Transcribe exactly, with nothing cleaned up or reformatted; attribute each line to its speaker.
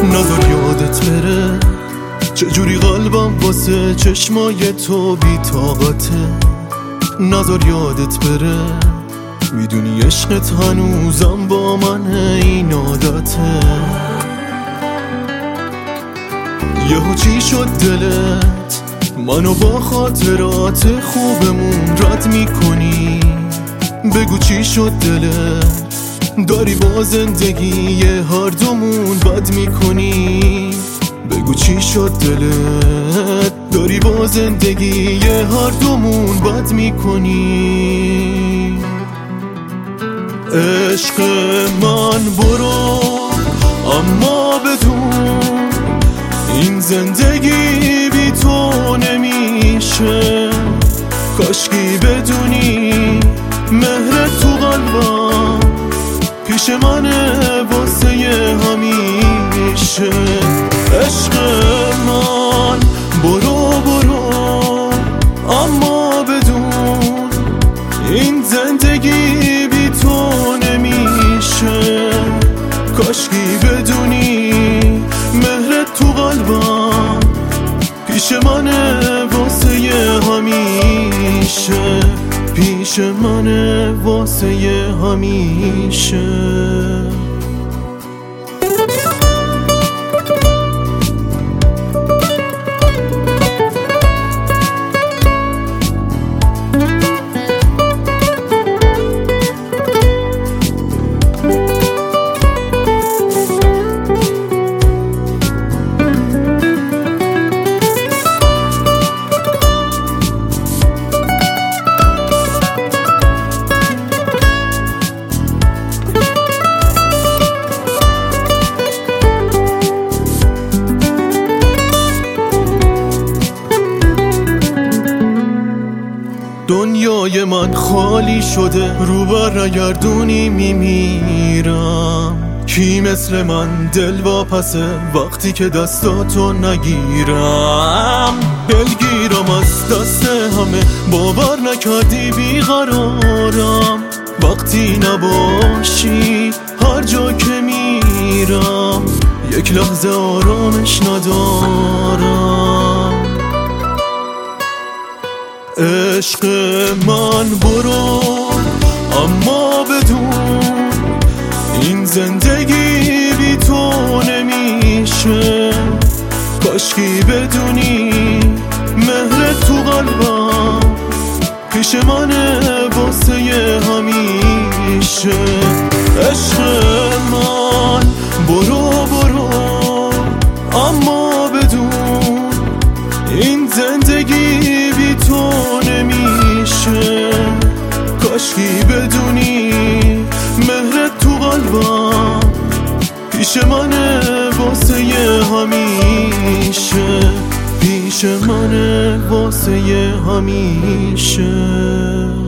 Speaker 1: نذار یادت بره چجوری قلبم واسه چشمای تو بی طاقته. نذار یادت بره میدونی عشقت هنوزم با من این عادته. یهو چی شد دلت منو با خاطرات خوبمون رد میکنی؟ بگو چی شد دلت داری با زندگی هر دومون بد میکنی؟ بگو چی شد دلت داری با زندگی هر دومون بد میکنی؟ عشق من برو اما بدون این زندگی بی تو نمیشه. کاشکی بدونی مهرت تو قلبم پیش منه واسه همیشه. عشق من برو برو اما بدون این زندگی بی تو نمیشه. کاشکی بدونی مهرت تو قلبم پیش منه واسه همیشه. پیش منه واسه همیشه. دنیای من خالی شده رو بر نگردونی میمیرم. کی مثل من دل واپسه وقتی که دستاتو نگیرم؟ دلگیرم از دست همه باور نکردی بیقرارم. وقتی نباشی هر جا که میرم یک لحظه آرامش ندارم. عشق من برو اما بدون این زندگی بی تو نمیشه. کاشکی بدونی مهرت تو قلبم پیش منه واسه همیشه. عشق من برو برو اما بدون این زندگی بی تو نمیشه. کاشکی بدونی مهرت تو قلبم پیش منه واسه همیشه. پیش منه واسه همیشه.